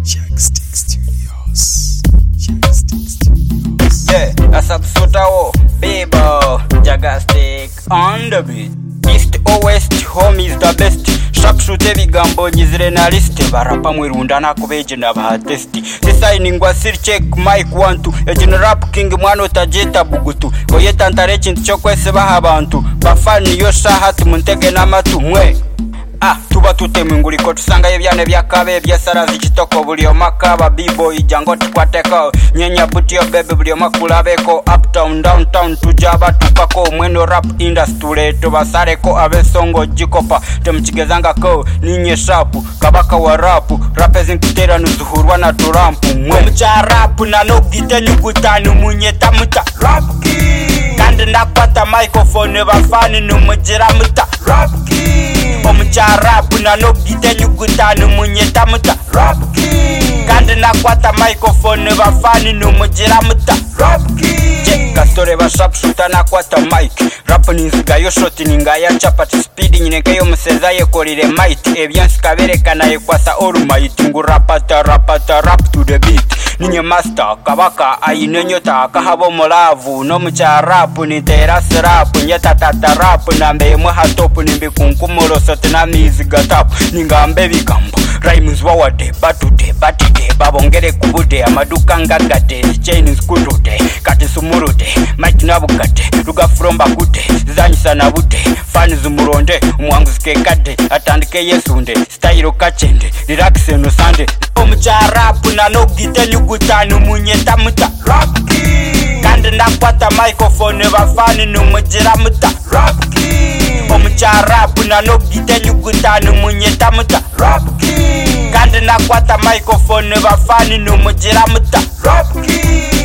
Jackstick Studios. Jackstick Studios. Yeah, asabsutao, Bibo, Jackstick on the beat. East or West, home is the best. Sharpshooter bigambo nyizire na list. Barapa mwirunda na kubeje na bahatesti. Sisainingwa check mic 1-2. Ejina rap king mwana tajeta bugutu. Koyeta ntare chintu chokwese baha abantu. Bafani yosha hati muntege na matu mwe. Tuba tutemwe ko tusanga yebyane byakabe byasarazi kitoko bulyo makaba B-boy jango tukwateko nyenya butyo bebe bulyo makulabeko uptown downtown tujaba tupako mweno rap industry tubasareko abesongo jikopa temchigezanga ko ninye shapu kabaka wa rap rapezintera nuzuhurwa na turampu mwe mcha rap na nogite nyugutanu munyeta muta rap kandi ndakwata microphone bafani numujira muta rap Rap na no gite nyugutanu munyeta muta rap kandi nakwata microphone bafani numujira muta rap Kastore ba sharpshooter nakwata mic rap ninziga yo shot ningaya chapati speed nyineke yo museza yekolire might ebyansi kaberekana yekwasa all might ngurapata rap to the beat ninye master kabaka ayinenyota akahabo molavu no mucha rap nitera rap nyatata rap nambe mwe hatop nimbe kunkumoro sotena miziga tap ningambe bigambo rhymes wawade batute batide babongere kubude amaduka ngagate chains kutude kati sumurude mic nabugate ruga from bakute zanyisa na bute fans umuronde umwanguzike kade atandike yesunde style kachende relax no sande omucha rap na no gite nyugutanu munyeta muta rap kandi nakwata microphone bafani numujira muta rap omucha rap na no gite nyugutanu munyeta muta rap kandi nakwata microphone bafani numujira muta rap